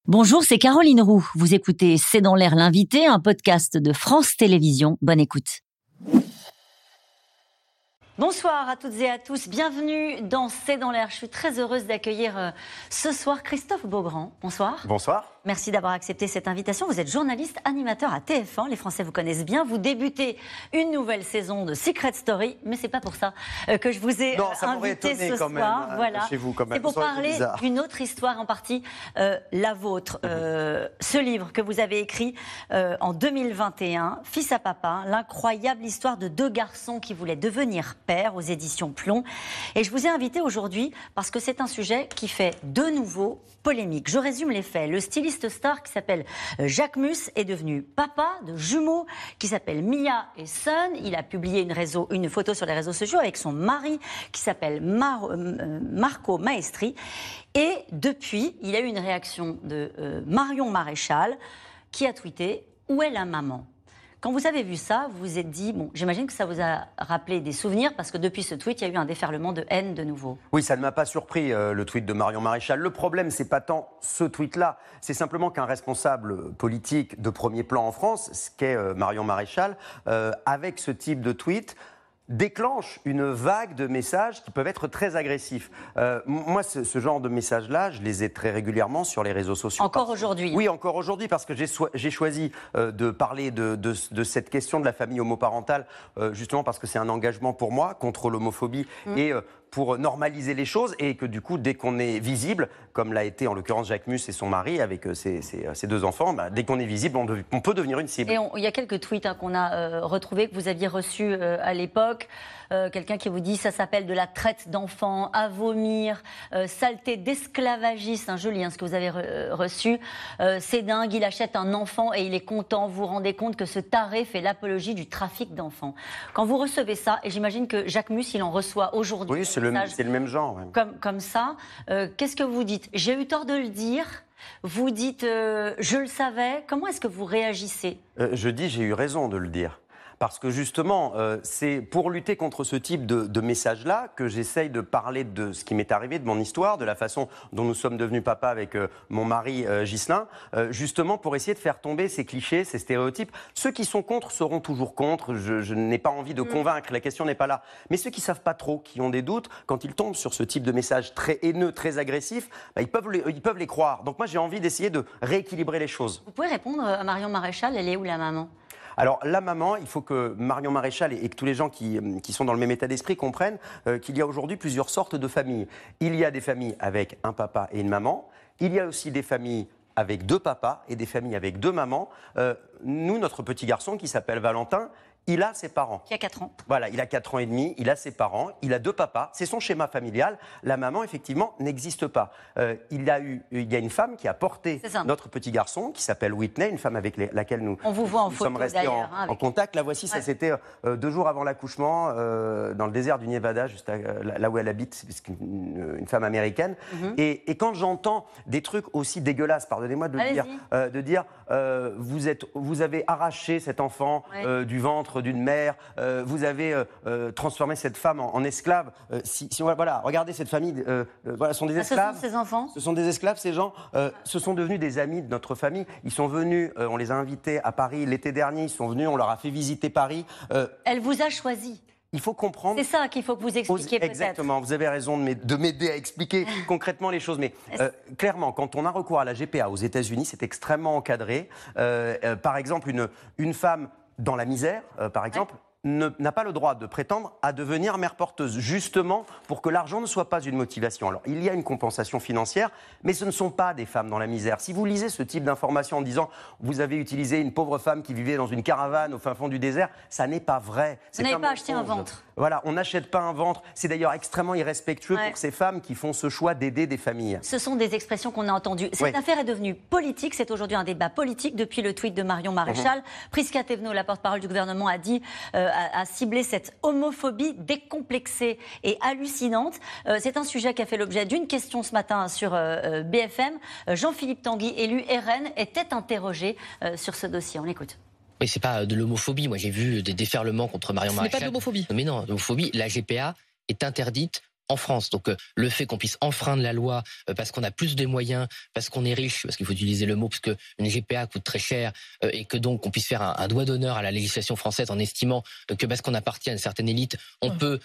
Bonjour, c'est Caroline Roux. Vous écoutez C'est dans l'air l'invité, un podcast de France Télévisions. Bonne écoute. Bonsoir à toutes et à tous, bienvenue dans C'est dans l'air. Je suis très heureuse d'accueillir ce soir Christophe Beaugrand. Bonsoir. Bonsoir. Merci d'avoir accepté cette invitation. Vous êtes journaliste, animateur à TF1. Les Français vous connaissent bien. Vous débutez une nouvelle saison de Secret Story, mais c'est pas pour ça que je vous ai invité ce soir. Même, voilà. Chez vous, quand même. C'est pour parler d'une autre histoire en partie, la vôtre. Ce livre que vous avez écrit en 2021, Fils à papa, l'incroyable histoire de deux garçons qui voulaient devenir pères, aux éditions Plomb. Et je vous ai invité aujourd'hui parce que c'est un sujet qui fait de nouveau polémique. Je résume les faits. Le styliste star qui s'appelle Jacques Mus est devenu papa de jumeaux qui s'appellent Mia et Sun. Il a publié une photo sur les réseaux sociaux avec son mari qui s'appelle Marco Maestri. Et depuis, il y a eu une réaction de Marion Maréchal qui a tweeté « Où est la maman ?» Quand vous avez vu ça, vous vous êtes dit, bon, j'imagine que ça vous a rappelé des souvenirs, parce que depuis ce tweet, il y a eu un déferlement de haine de nouveau. Oui, ça ne m'a pas surpris, le tweet de Marion Maréchal. Le problème, c'est pas tant ce tweet-là, c'est simplement qu'un responsable politique de premier plan en France, ce qu'est Marion Maréchal, avec ce type de tweet, déclenche une vague de messages qui peuvent être très agressifs. Moi, ce genre de messages-là, je les ai très régulièrement sur les réseaux sociaux. Encore aujourd'hui? Oui, encore aujourd'hui, parce que j'ai choisi de parler de cette question de la famille homoparentale, justement parce que c'est un engagement pour moi contre l'homophobie et pour normaliser les choses, et que du coup, dès qu'on est visible, comme l'a été en l'occurrence Jacques Mus et son mari avec ses deux enfants, dès qu'on est visible, on peut devenir une cible. Et il y a quelques tweets qu'on a retrouvés, que vous aviez reçus à l'époque. Quelqu'un qui vous dit « ça s'appelle de la traite d'enfants, à vomir, saleté d'esclavagiste », je lis ce que vous avez reçu. C'est dingue, il achète un enfant et il est content. Vous vous rendez compte que ce taré fait l'apologie du trafic d'enfants. Quand vous recevez ça, et j'imagine que Jacques Mus, il en reçoit aujourd'hui. Oui, c'est le même genre. Ouais. Comme ça, qu'est-ce que vous dites? J'ai eu tort de le dire. Vous dites je le savais. Comment est-ce que vous réagissez? Je dis j'ai eu raison de le dire. Parce que justement, c'est pour lutter contre ce type de message-là que j'essaye de parler de ce qui m'est arrivé, de mon histoire, de la façon dont nous sommes devenus papa avec mon mari Ghislain, justement pour essayer de faire tomber ces clichés, ces stéréotypes. Ceux qui sont contre seront toujours contre, je n'ai pas envie de convaincre, la question n'est pas là. Mais ceux qui ne savent pas trop, qui ont des doutes, quand ils tombent sur ce type de message très haineux, très agressif, ils peuvent les croire. Donc moi j'ai envie d'essayer de rééquilibrer les choses. Vous pouvez répondre à Marion Maréchal, elle est où la maman ? Alors, la maman, il faut que Marion Maréchal et que tous les gens qui sont dans le même état d'esprit comprennent qu'il y a aujourd'hui plusieurs sortes de familles. Il y a des familles avec un papa et une maman. Il y a aussi des familles avec deux papas et des familles avec deux mamans. Nous, notre petit garçon qui s'appelle Valentin, il a ses parents. Qui a 4 ans. Voilà, il a 4 ans et demi, il a ses parents, il a deux papas, c'est son schéma familial. La maman, effectivement, n'existe pas. Il y a une femme qui a porté notre petit garçon, qui s'appelle Whitney, une femme avec laquelle nous sommes restés en contact. La voici, ça c'était 2 jours avant l'accouchement, dans le désert du Nevada, juste là où elle habite, c'est une femme américaine. Et quand j'entends des trucs aussi dégueulasses, pardonnez-moi de dire vous avez arraché cet enfant du ventre d'une mère, vous avez transformé cette femme en esclave. Voilà, regardez cette famille, voilà, ce sont des esclaves. Ce sont ces enfants. Ce sont des esclaves, ces gens. Ce sont devenus des amis de notre famille. Ils sont venus, on les a invités à Paris l'été dernier. Ils sont venus, on leur a fait visiter Paris. Elle vous a choisi. Il faut comprendre. C'est ça qu'il faut que vous expliquiez peut-être. Exactement, vous avez raison de m'aider à expliquer concrètement les choses. Mais clairement, quand on a recours à la GPA aux États-Unis, c'est extrêmement encadré. Par exemple, une femme dans la misère, par exemple, n'a pas le droit de prétendre à devenir mère porteuse, justement pour que l'argent ne soit pas une motivation. Alors, il y a une compensation financière, mais ce ne sont pas des femmes dans la misère. Si vous lisez ce type d'information en disant « vous avez utilisé une pauvre femme qui vivait dans une caravane au fin fond du désert », ça n'est pas vrai. Vous n'avez pas acheté un ventre. Voilà, on n'achète pas un ventre. C'est d'ailleurs extrêmement irrespectueux pour ces femmes qui font ce choix d'aider des familles. Ce sont des expressions qu'on a entendues. Cette affaire est devenue politique. C'est aujourd'hui un débat politique depuis le tweet de Marion Maréchal. Prisca Thévenot, la porte-parole du gouvernement, a dit a ciblé cette homophobie décomplexée et hallucinante. C'est un sujet qui a fait l'objet d'une question ce matin sur BFM. Jean-Philippe Tanguy, élu RN, était interrogé sur ce dossier. On l'écoute. Oui, c'est pas de l'homophobie. Moi, j'ai vu des déferlements contre Marion Maréchal. Ce n'est pas de l'homophobie. Mais non, l'homophobie, la GPA est interdite en France. Donc le fait qu'on puisse enfreindre la loi parce qu'on a plus de moyens, parce qu'on est riche, parce qu'il faut utiliser le mot, parce qu'une GPA coûte très cher, et que donc on puisse faire un doigt d'honneur à la législation française en estimant que parce qu'on appartient à une certaine élite, on peut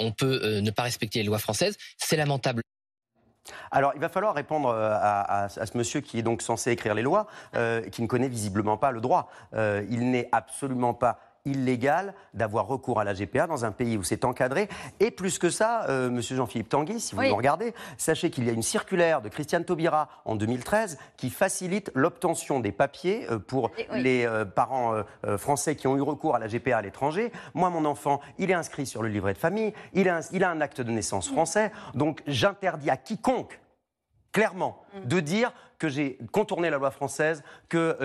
ne pas respecter les lois françaises, c'est lamentable. Alors, il va falloir répondre à ce monsieur qui est donc censé écrire les lois, qui ne connaît visiblement pas le droit. Il n'est absolument pas illégal d'avoir recours à la GPA dans un pays où c'est encadré. Et plus que ça, monsieur Jean-Philippe Tanguy, si vous nous regardez, sachez qu'il y a une circulaire de Christiane Taubira en 2013 qui facilite l'obtention des papiers pour les parents français qui ont eu recours à la GPA à l'étranger. Moi, mon enfant, il est inscrit sur le livret de famille, il a un acte de naissance français, donc j'interdis à quiconque, clairement, de dire que j'ai contourné la loi française, que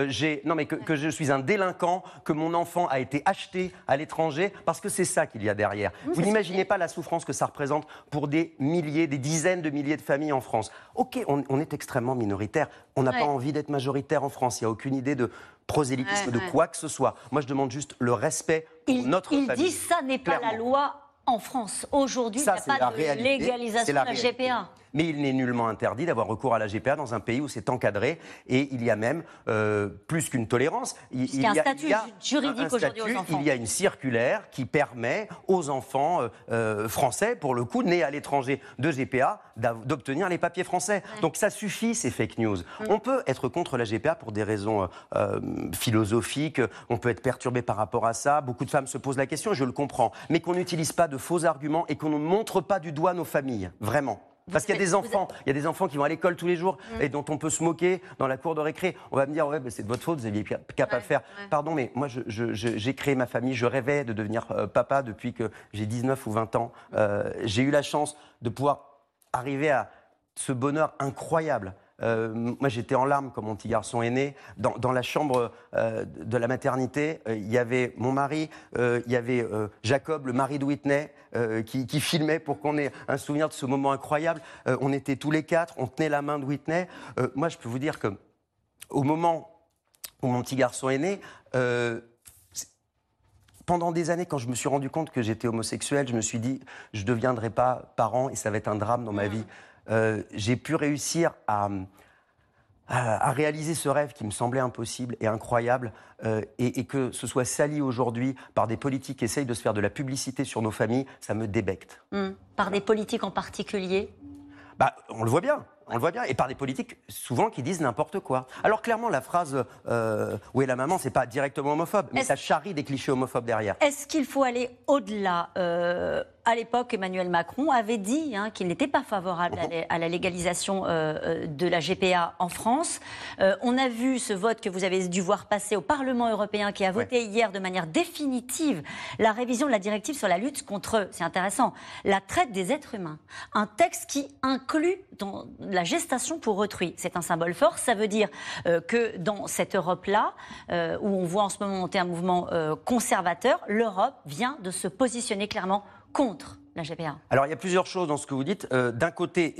je suis un délinquant, que mon enfant a été acheté à l'étranger, parce que c'est ça qu'il y a derrière. Vous n'imaginez pas la souffrance que ça représente pour des milliers, des dizaines de milliers de familles en France. Ok, on est extrêmement minoritaire, on n'a pas envie d'être majoritaire en France, il n'y a aucune idée de prosélytisme, de quoi que ce soit. Moi, je demande juste le respect pour notre famille. Il dit ça n'est pas la loi en France. Aujourd'hui, il n'y a pas de légalisation de la GPA. Mais il n'est nullement interdit d'avoir recours à la GPA dans un pays où c'est encadré. Et il y a même plus qu'une tolérance. Il y a un statut juridique aujourd'hui aux enfants. Il y a une circulaire qui permet aux enfants français, pour le coup, nés à l'étranger de GPA, d'obtenir les papiers français. Donc ça suffit, ces fake news. On peut être contre la GPA pour des raisons philosophiques. On peut être perturbé par rapport à ça. Beaucoup de femmes se posent la question, je le comprends. Mais qu'on n'utilise pas de faux arguments et qu'on ne montre pas du doigt nos familles. Vraiment. Parce qu'il y a des enfants qui vont à l'école tous les jours et dont on peut se moquer dans la cour de récré. On va me dire, ouais, c'est de votre faute, vous aviez qu'à pas faire. Pardon, mais moi, j'ai créé ma famille, je rêvais de devenir papa depuis que j'ai 19 ou 20 ans. J'ai eu la chance de pouvoir arriver à ce bonheur incroyable. Moi, j'étais en larmes quand mon petit garçon est né. Dans la chambre de la maternité, il y avait mon mari, il y avait Jacob, le mari de Whitney, qui filmait pour qu'on ait un souvenir de ce moment incroyable. On était tous les quatre, on tenait la main de Whitney. Moi, je peux vous dire que au moment où mon petit garçon est né, pendant des années, quand je me suis rendu compte que j'étais homosexuel, je me suis dit, je ne deviendrai pas parent et ça va être un drame dans ma vie. J'ai pu réussir à réaliser ce rêve qui me semblait impossible et incroyable et que ce soit sali aujourd'hui par des politiques qui essayent de se faire de la publicité sur nos familles, ça me débecte. Par des politiques en particulier ? On le voit bien. On le voit bien, et par des politiques souvent qui disent n'importe quoi. Alors clairement, la phrase « où est la maman ?» c'est pas directement homophobe, mais ça charrie des clichés homophobes derrière. Est-ce qu'il faut aller au-delà à l'époque, Emmanuel Macron avait dit qu'il n'était pas favorable à la légalisation de la GPA en France. On a vu ce vote que vous avez dû voir passer au Parlement européen qui a voté hier de manière définitive la révision de la directive sur la lutte contre, c'est intéressant, la traite des êtres humains. Un texte qui inclut dans la gestation pour autrui. C'est un symbole fort. Ça veut dire que dans cette Europe-là, où on voit en ce moment monter un mouvement conservateur, l'Europe vient de se positionner clairement contre la GPA. Alors, il y a plusieurs choses dans ce que vous dites. D'un côté,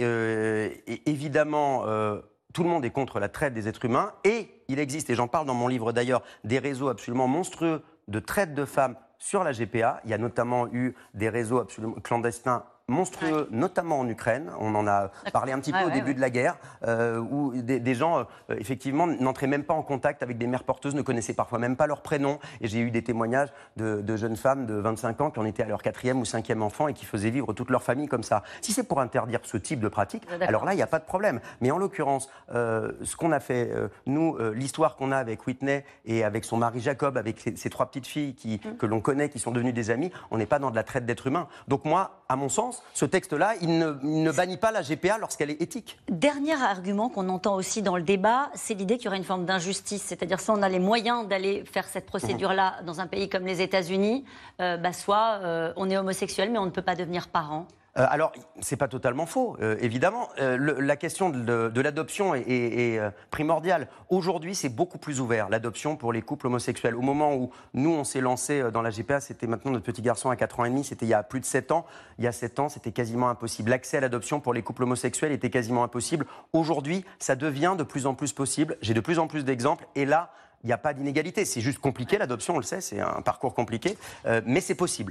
évidemment, tout le monde est contre la traite des êtres humains. Et il existe, et j'en parle dans mon livre d'ailleurs, des réseaux absolument monstrueux de traite de femmes sur la GPA. Il y a notamment eu des réseaux absolument clandestins monstrueux, notamment en Ukraine. On en a parlé un petit peu au début de la guerre, où des gens, effectivement, n'entraient même pas en contact avec des mères porteuses, ne connaissaient parfois même pas leur prénom. Et j'ai eu des témoignages de jeunes femmes de 25 ans qui en étaient à leur 4e ou 5e enfant et qui faisaient vivre toute leur famille comme ça. Si c'est pour interdire ce type de pratique, alors là, il n'y a pas de problème. Mais en l'occurrence, ce qu'on a fait, nous, l'histoire qu'on a avec Whitney et avec son mari Jacob, avec ses 3 petites filles que l'on connaît, qui sont devenues des amies, on n'est pas dans de la traite d'êtres humains. Donc moi, à mon sens, ce texte-là, il ne bannit pas la GPA lorsqu'elle est éthique. Dernier argument qu'on entend aussi dans le débat, c'est l'idée qu'il y aurait une forme d'injustice. C'est-à-dire, soit on a les moyens d'aller faire cette procédure-là dans un pays comme les États-Unis, soit on est homosexuel, mais on ne peut pas devenir parent. Alors, c'est pas totalement faux, évidemment. La question de l'adoption est primordiale. Aujourd'hui, c'est beaucoup plus ouvert, l'adoption pour les couples homosexuels. Au moment où nous, on s'est lancé dans la GPA, c'était maintenant notre petit garçon à 4 ans et demi, c'était il y a plus de 7 ans. Il y a 7 ans, c'était quasiment impossible. L'accès à l'adoption pour les couples homosexuels était quasiment impossible. Aujourd'hui, ça devient de plus en plus possible. J'ai de plus en plus d'exemples. Et là, il n'y a pas d'inégalité. C'est juste compliqué, l'adoption, on le sait, c'est un parcours compliqué. Mais c'est possible.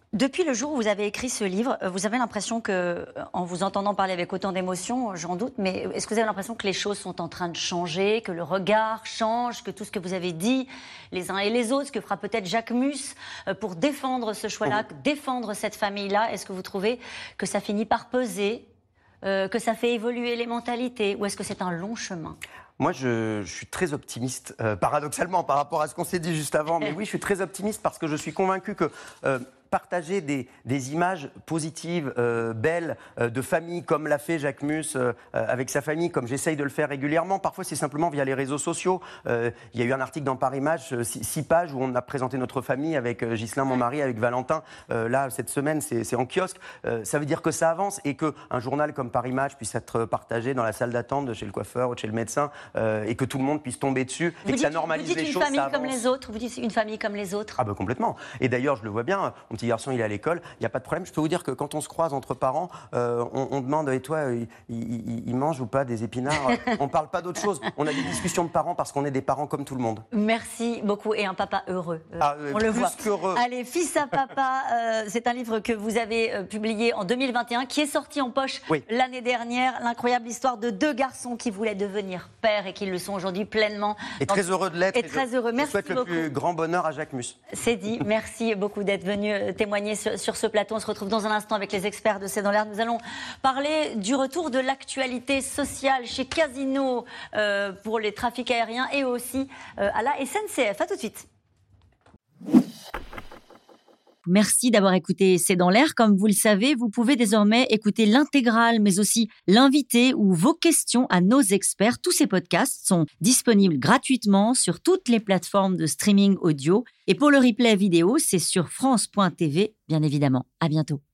Depuis le jour où vous avez écrit ce livre, vous avez l'impression que, en vous entendant parler avec autant d'émotion, j'en doute, mais est-ce que vous avez l'impression que les choses sont en train de changer, que le regard change, que tout ce que vous avez dit, les uns et les autres, ce que fera peut-être Jacques Mus pour défendre ce choix-là, défendre cette famille-là, est-ce que vous trouvez que ça finit par peser, que ça fait évoluer les mentalités, ou est-ce que c'est un long chemin ? Moi, je suis très optimiste, paradoxalement, par rapport à ce qu'on s'est dit juste avant. Mais oui, je suis très optimiste parce que je suis convaincu que partager des images positives, belles, de famille, comme l'a fait Jacques Mus avec sa famille, comme j'essaye de le faire régulièrement. Parfois, c'est simplement via les réseaux sociaux. Il y a eu un article dans Paris Match, 6 pages, où on a présenté notre famille avec Ghislain, mon mari, avec Valentin. Là, cette semaine, c'est en kiosque. Ça veut dire que ça avance et qu'un journal comme Paris Match puisse être partagé dans la salle d'attente de chez le coiffeur ou de chez le médecin et que tout le monde puisse tomber dessus et que ça normalise les choses. Vous dites une famille comme les autres. Vous dites une famille comme les autres. Ah ben complètement. Et d'ailleurs, je le vois bien. Mon petit garçon, il est à l'école, il n'y a pas de problème. Je peux vous dire que quand on se croise entre parents, on demande, et toi, il mange ou pas des épinards? On ne parle pas d'autre chose. On a des discussions de parents parce qu'on est des parents comme tout le monde. Merci beaucoup. Et un papa heureux. On le voit. Qu'heureux. Allez, Fils à papa, c'est un livre que vous avez publié en 2021, qui est sorti en poche l'année dernière. L'incroyable histoire de 2 garçons qui voulaient devenir pères et qui le sont aujourd'hui pleinement. Et très heureux de l'être. Et très heureux. Merci beaucoup. Je souhaite le plus grand bonheur à Jacques Mus. C'est dit. Merci beaucoup d'être venu témoigner sur ce plateau. On se retrouve dans un instant avec les experts de C'est dans l'air. Nous allons parler du retour de l'actualité sociale chez Casino pour les trafics aériens et aussi à la SNCF. À tout de suite. Merci d'avoir écouté C'est dans l'air. Comme vous le savez, vous pouvez désormais écouter l'intégrale, mais aussi l'invité ou vos questions à nos experts. Tous ces podcasts sont disponibles gratuitement sur toutes les plateformes de streaming audio. Et pour le replay vidéo, c'est sur France.tv, bien évidemment. À bientôt.